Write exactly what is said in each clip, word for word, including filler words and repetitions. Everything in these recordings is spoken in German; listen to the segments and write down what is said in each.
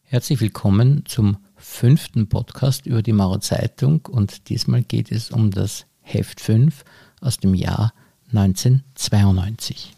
Herzlich willkommen zum fünften Podcast über die Maurer Zeitung und diesmal geht es um das Heft fünf aus dem Jahr neunzehnhundertzweiundneunzig.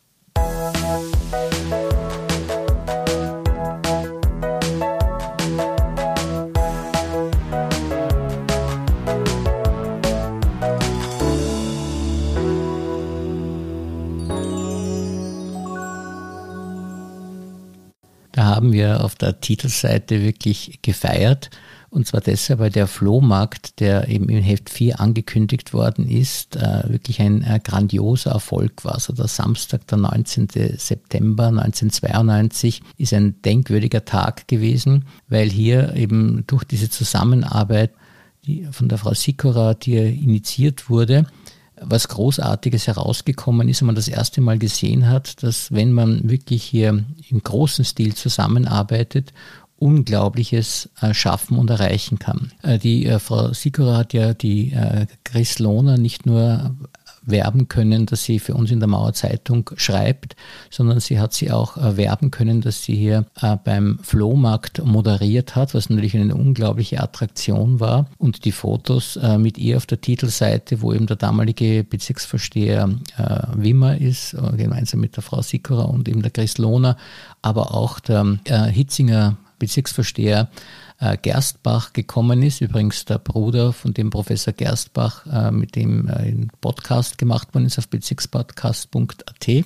Da haben wir auf der Titelseite wirklich gefeiert, und zwar deshalb, weil der Flohmarkt, der eben im Heft vier angekündigt worden ist, äh, wirklich ein äh, grandioser Erfolg war. Also der Samstag, der neunzehnten September neunzehnhundertzweiundneunzig, ist ein denkwürdiger Tag gewesen, weil hier eben durch diese Zusammenarbeit, die von der Frau Sikora, die initiiert wurde, was Großartiges herausgekommen ist und man das erste Mal gesehen hat, dass wenn man wirklich hier im großen Stil zusammenarbeitet, Unglaubliches äh, schaffen und erreichen kann. Äh, die äh, Frau Sikora hat ja die äh, Chris Lohner nicht nur werben können, dass sie für uns in der Maurer Zeitung schreibt, sondern sie hat sie auch äh, werben können, dass sie hier äh, beim Flohmarkt moderiert hat, was natürlich eine unglaubliche Attraktion war. Und die Fotos äh, mit ihr auf der Titelseite, wo eben der damalige Bezirksvorsteher äh, Wimmer ist, äh, gemeinsam mit der Frau Sikora und eben der Chris Lohner, aber auch der äh, Hitzinger Bezirksvorsteher äh, Gerstbach gekommen ist, übrigens der Bruder von dem Professor Gerstbach, äh, mit dem äh, ein Podcast gemacht worden ist auf bezirkspodcast punkt a t.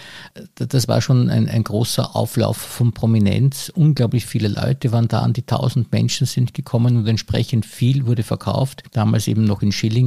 Das war schon ein, ein großer Auflauf von Prominenz. Unglaublich viele Leute waren da, an die tausend Menschen sind gekommen und entsprechend viel wurde verkauft. Damals eben noch in Schilling,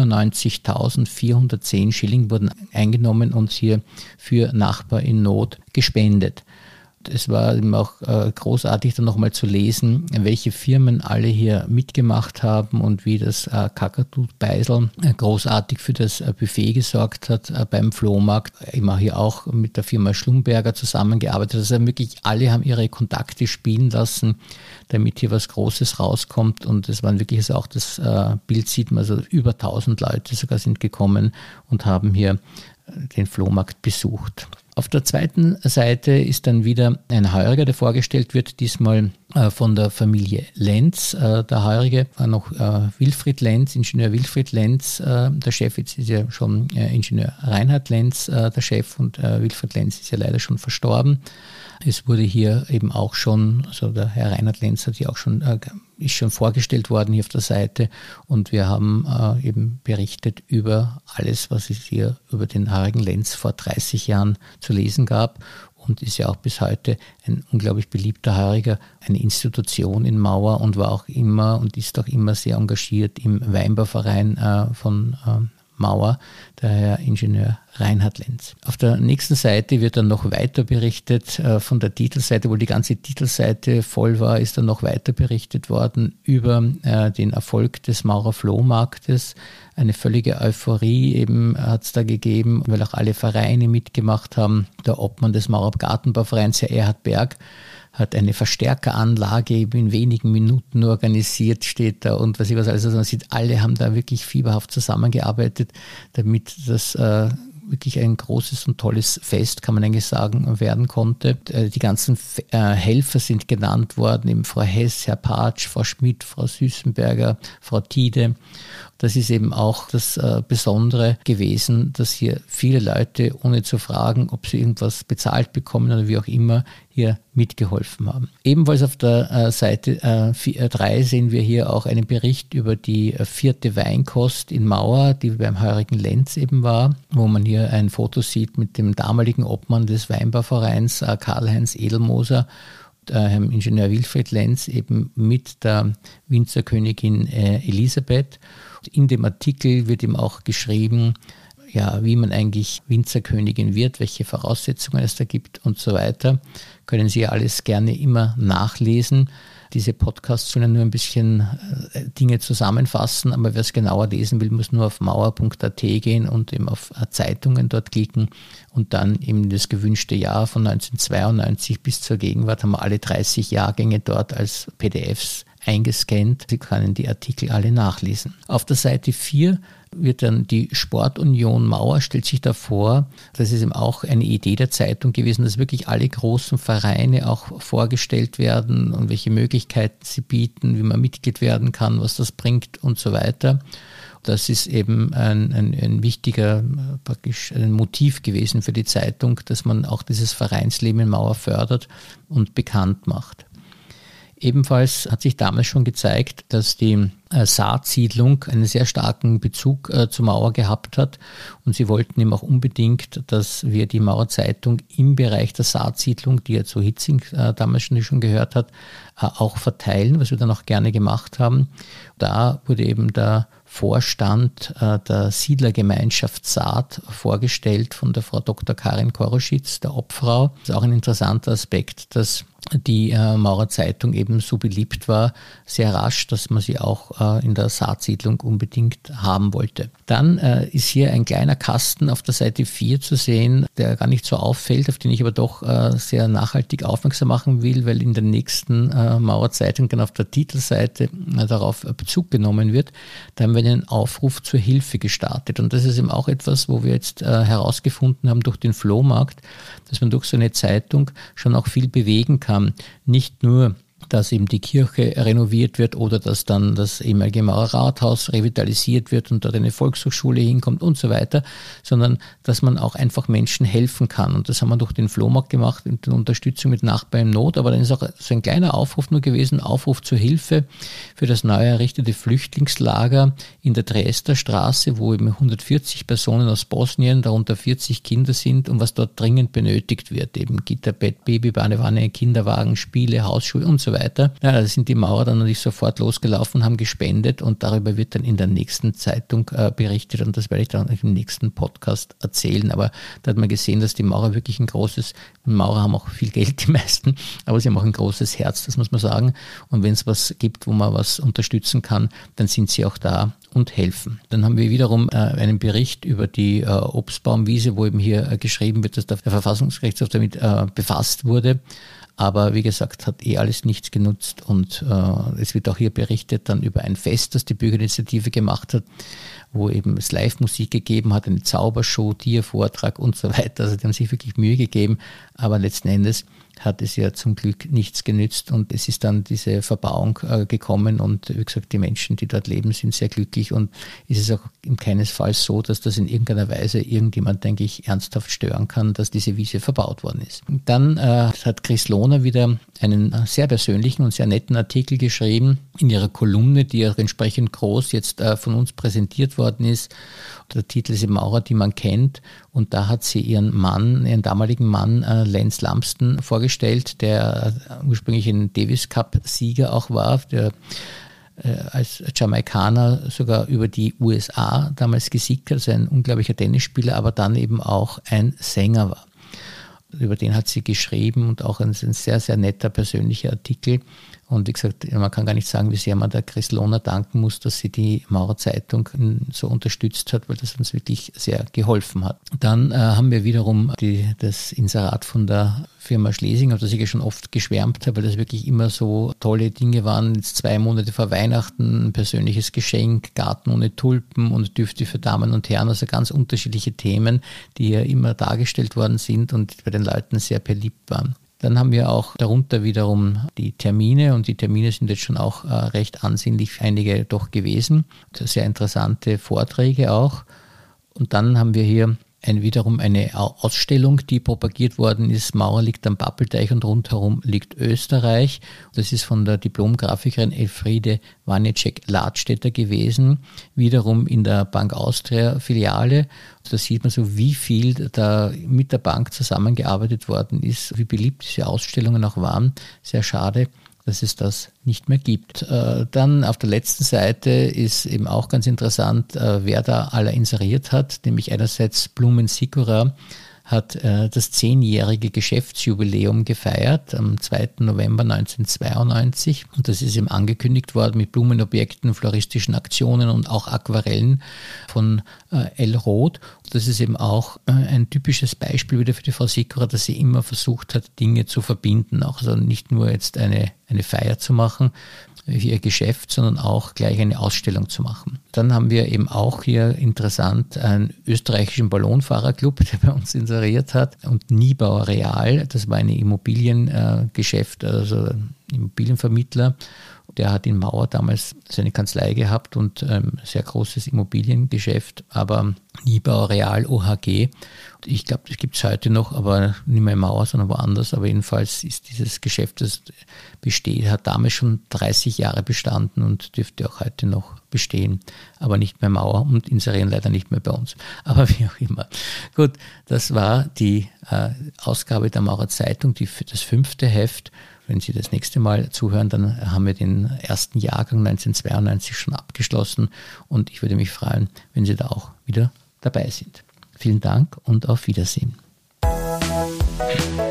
vierundneunzigtausendvierhundertzehn Schilling wurden eingenommen und hier für Nachbar in Not gespendet. Es war eben auch äh, großartig dann nochmal zu lesen, welche Firmen alle hier mitgemacht haben und wie das äh, Kakadut Beisel äh, großartig für das äh, Buffet gesorgt hat äh, beim Flohmarkt. Immer hier auch mit der Firma Schlumberger zusammengearbeitet. Also wirklich alle haben ihre Kontakte spielen lassen, damit hier was Großes rauskommt. Und es waren wirklich, also auch das äh, Bild sieht man, also über tausend Leute sogar sind gekommen und haben hier äh, den Flohmarkt besucht. Auf der zweiten Seite ist dann wieder ein Heuriger, der vorgestellt wird, diesmal äh, von der Familie Lenz. Äh, der Heurige war noch äh, Wilfried Lenz, Ingenieur Wilfried Lenz, äh, der Chef. Jetzt ist ja schon äh, Ingenieur Reinhard Lenz äh, der Chef und äh, Wilfried Lenz ist ja leider schon verstorben. Es wurde hier eben auch schon, also der Herr Reinhard Lenz hat hier auch schon, äh, ist schon vorgestellt worden hier auf der Seite und wir haben äh, eben berichtet über alles, was es hier über den Heurigen Lenz vor dreißig Jahren zu lesen gab und ist ja auch bis heute ein unglaublich beliebter Heuriger, eine Institution in Mauer und war auch immer und ist auch immer sehr engagiert im Weinbauverein äh, von äh, Mauer, der Herr Ingenieur Reinhard Lenz. Auf der nächsten Seite wird dann noch weiter berichtet, äh, von der Titelseite, wo die ganze Titelseite voll war, ist dann noch weiter berichtet worden über äh, den Erfolg des Maurer Flohmarktes. Eine völlige Euphorie eben hat es da gegeben, weil auch alle Vereine mitgemacht haben. Der Obmann des Maurer Gartenbauvereins, Herr Erhard Berg, hat eine Verstärkeranlage eben in wenigen Minuten organisiert, steht da und was ich was alles. Also man sieht, alle haben da wirklich fieberhaft zusammengearbeitet, damit das äh, wirklich ein großes und tolles Fest, kann man eigentlich sagen, werden konnte. Die ganzen äh, Helfer sind genannt worden, eben Frau Hess, Herr Patsch, Frau Schmidt, Frau Süßenberger, Frau Tiede. Das ist eben auch das äh, Besondere gewesen, dass hier viele Leute, ohne zu fragen, ob sie irgendwas bezahlt bekommen oder wie auch immer, hier mitgeholfen haben. Ebenfalls auf der äh, Seite äh, drei sehen wir hier auch einen Bericht über die äh, vierte Weinkost in Mauer, die beim Heurigen Lenz eben war, wo man hier ein Foto sieht mit dem damaligen Obmann des Weinbauvereins, äh, Karl-Heinz Edelmoser, Herrn Ingenieur Wilfried Lenz, eben mit der Winzerkönigin äh, Elisabeth. In dem Artikel wird ihm auch geschrieben, ja, wie man eigentlich Winzerkönigin wird, welche Voraussetzungen es da gibt und so weiter. Können Sie alles gerne immer nachlesen. Diese Podcasts sollen nur ein bisschen äh, Dinge zusammenfassen, aber wer es genauer lesen will, muss nur auf mauer punkt a t gehen und eben auf äh, Zeitungen dort klicken und dann eben das gewünschte Jahr von neunzehnhundertzweiundneunzig bis zur Gegenwart haben wir alle dreißig Jahrgänge dort als P D Fs eingescannt. Sie können die Artikel alle nachlesen. Auf der Seite vier wird dann die Sportunion Mauer, stellt sich da vor, das ist eben auch eine Idee der Zeitung gewesen, dass wirklich alle großen Vereine auch vorgestellt werden und welche Möglichkeiten sie bieten, wie man Mitglied werden kann, was das bringt und so weiter. Das ist eben ein, ein, ein wichtiger, praktisch ein Motiv gewesen für die Zeitung, dass man auch dieses Vereinsleben in Mauer fördert und bekannt macht. Ebenfalls hat sich damals schon gezeigt, dass die äh, Saatsiedlung einen sehr starken Bezug äh, zur Mauer gehabt hat und sie wollten eben auch unbedingt, dass wir die Mauer Zeitung im Bereich der Saatsiedlung, die ja zu Hitzing äh, damals schon, schon gehört hat, äh, auch verteilen, was wir dann auch gerne gemacht haben. Da wurde eben der Vorstand äh, der Siedlergemeinschaft Saat vorgestellt von der Frau Doktor Karin Koroschitz, der Obfrau. Das ist auch ein interessanter Aspekt, dass die äh, Maurer Zeitung eben so beliebt war, sehr rasch, dass man sie auch äh, in der Saatsiedlung unbedingt haben wollte. Dann äh, ist hier ein kleiner Kasten auf der Seite vier zu sehen, der gar nicht so auffällt, auf den ich aber doch äh, sehr nachhaltig aufmerksam machen will, weil in der nächsten äh, Maurer Zeitung dann auf der Titelseite äh, darauf Bezug genommen wird. Da haben wir einen Aufruf zur Hilfe gestartet und das ist eben auch etwas, wo wir jetzt äh, herausgefunden haben durch den Flohmarkt, dass man durch so eine Zeitung schon auch viel bewegen kann. Nicht nur, dass eben die Kirche renoviert wird oder dass dann das ehemalige Maurer Rathaus revitalisiert wird und dort eine Volkshochschule hinkommt und so weiter, sondern dass man auch einfach Menschen helfen kann. Und das haben wir durch den Flohmarkt gemacht, in der Unterstützung mit Nachbarn in Not. Aber dann ist auch so ein kleiner Aufruf nur gewesen, Aufruf zur Hilfe für das neu errichtete Flüchtlingslager in der Dresdner Straße, wo eben hundertvierzig Personen aus Bosnien, darunter vierzig Kinder sind und was dort dringend benötigt wird. Eben Gitterbett, Babybadewanne, Kinderwagen, Spiele, Hausschuhe und so weiter. weiter. Ja, da sind die Maurer dann natürlich sofort losgelaufen, haben gespendet und darüber wird dann in der nächsten Zeitung äh, berichtet und das werde ich dann im nächsten Podcast erzählen. Aber da hat man gesehen, dass die Maurer wirklich ein großes, und Maurer haben auch viel Geld, die meisten, aber sie haben auch ein großes Herz, das muss man sagen. Und wenn es was gibt, wo man was unterstützen kann, dann sind sie auch da und helfen. Dann haben wir wiederum äh, einen Bericht über die äh, Obstbaumwiese, wo eben hier äh, geschrieben wird, dass der Verfassungsgerichtshof damit äh, befasst wurde. Aber wie gesagt, hat eh alles nichts genutzt und äh, es wird auch hier berichtet dann über ein Fest, das die Bürgerinitiative gemacht hat, wo eben es Live-Musik gegeben hat, eine Zaubershow, Tiervortrag und so weiter. Also die haben sich wirklich Mühe gegeben, aber letzten Endes hat es ja zum Glück nichts genützt und es ist dann diese Verbauung äh, gekommen und wie gesagt, die Menschen, die dort leben, sind sehr glücklich und es ist auch in keinesfalls so, dass das in irgendeiner Weise irgendjemand, denke ich, ernsthaft stören kann, dass diese Wiese verbaut worden ist. Und dann äh, hat Chris Lohner wieder einen sehr persönlichen und sehr netten Artikel geschrieben in ihrer Kolumne, die auch entsprechend groß jetzt äh, von uns präsentiert worden ist. Der Titel ist Maurer, die man kennt und da hat sie ihren Mann, ihren damaligen Mann äh, Lance Lumsden vorgestellt, der äh, ursprünglich ein Davis Cup Sieger auch war, der äh, als Jamaikaner sogar über die U S A damals gesiegt hat, also ein unglaublicher Tennisspieler, aber dann eben auch ein Sänger war. Über den hat sie geschrieben und auch ein, ein sehr, sehr netter persönlicher Artikel. Und wie gesagt, man kann gar nicht sagen, wie sehr man der Chris Lohner danken muss, dass sie die Maurer Zeitung so unterstützt hat, weil das uns wirklich sehr geholfen hat. Dann äh, haben wir wiederum die, das Inserat von der Firma Schlesing, auf das ich ja schon oft geschwärmt habe, weil das wirklich immer so tolle Dinge waren. Jetzt zwei Monate vor Weihnachten, ein persönliches Geschenk, Garten ohne Tulpen und Düfte für Damen und Herren, also ganz unterschiedliche Themen, die ja immer dargestellt worden sind und bei den Leuten sehr beliebt waren. Dann haben wir auch darunter wiederum die Termine und die Termine sind jetzt schon auch äh, recht ansehnlich, einige doch gewesen. Sehr interessante Vorträge auch. Und dann haben wir hier ein, wiederum eine Ausstellung, die propagiert worden ist. Maurer liegt am Pappelteich und rundherum liegt Österreich. Das ist von der Diplomgrafikerin Elfriede Wanicek-Ladstätter gewesen, wiederum in der Bank Austria Filiale. Da sieht man so, wie viel da mit der Bank zusammengearbeitet worden ist, wie beliebt diese Ausstellungen auch waren. Sehr schade, dass es das nicht mehr gibt. Dann auf der letzten Seite ist eben auch ganz interessant, wer da alle inseriert hat, nämlich einerseits Blumen Sikora hat äh, das zehnjährige Geschäftsjubiläum gefeiert am zweiten November neunzehnhundertzweiundneunzig. Und das ist eben angekündigt worden mit Blumenobjekten, floristischen Aktionen und auch Aquarellen von äh, L. Roth. Das ist eben auch äh, ein typisches Beispiel wieder für die Frau Sikora, dass sie immer versucht hat, Dinge zu verbinden. Auch also nicht nur jetzt eine, eine Feier zu machen, für ihr Geschäft, sondern auch gleich eine Ausstellung zu machen. Dann haben wir eben auch hier interessant einen österreichischen Ballonfahrerclub, der bei uns inseriert hat, und Niebauer Real, das war ein Immobiliengeschäft, also Immobilienvermittler. Der hat in Mauer damals seine Kanzlei gehabt und ähm, sehr großes Immobiliengeschäft, aber Niebauer Real O H G. Ich glaube, das gibt es heute noch, aber nicht mehr in Mauer, sondern woanders. Aber jedenfalls ist dieses Geschäft, das besteht, hat damals schon dreißig Jahre bestanden und dürfte auch heute noch bestehen, aber nicht mehr Mauer und inserieren leider nicht mehr bei uns. Aber wie auch immer. Gut, das war die äh, Ausgabe der Maurer Zeitung, die für das fünfte Heft. Wenn Sie das nächste Mal zuhören, dann haben wir den ersten Jahrgang neunzehnhundertzweiundneunzig schon abgeschlossen und ich würde mich freuen, wenn Sie da auch wieder dabei sind. Vielen Dank und auf Wiedersehen.